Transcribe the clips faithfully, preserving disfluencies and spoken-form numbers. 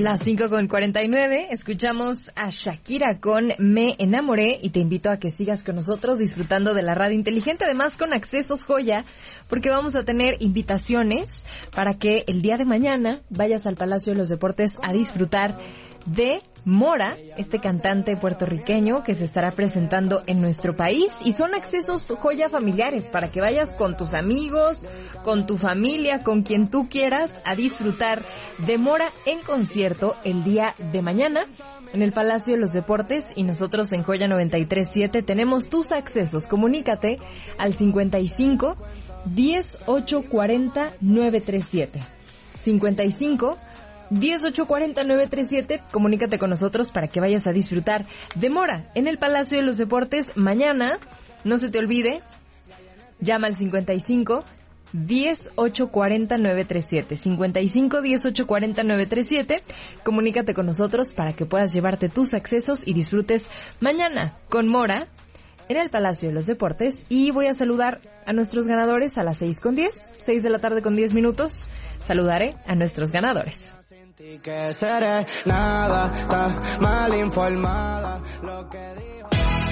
Las cinco con cuarenta y nueve, escuchamos a Shakira con Me Enamoré y te invito a que sigas con nosotros disfrutando de la radio inteligente, además con accesos joya, porque vamos a tener invitaciones para que el día de mañana vayas al Palacio de los Deportes a disfrutar de Mora, este cantante puertorriqueño que se estará presentando en nuestro país, y son accesos joya familiares para que vayas con tus amigos, con tu familia, con quien tú quieras a disfrutar de Mora en concierto el día de mañana en el Palacio de los Deportes, y nosotros en Joya noventa y tres punto siete tenemos tus accesos. Comunícate al cincuenta y cinco, diez, ocho, cuarenta, nueve treinta y siete. cincuenta y cinco, diez, ocho, cuarenta, nueve treinta y siete. Comunícate con nosotros para que vayas a disfrutar de Mora en el Palacio de los Deportes mañana. No se te olvide, llama al cincuenta y cinco, diez, ocho, cuarenta, nueve treinta y siete. cincuenta y cinco, diez, ocho, cuarenta, nueve treinta y siete. Comunícate con nosotros para que puedas llevarte tus accesos y disfrutes mañana con Mora en el Palacio de los Deportes. Y voy a saludar a nuestros ganadores a las seis con diez, seis de la tarde con diez minutos. Saludaré a nuestros ganadores. Que seré nada tan mal informada. Lo que digo...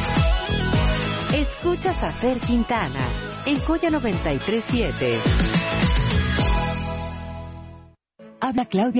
Escuchas a Fer Quintana en Joya noventa y tres punto siete. Habla Claudia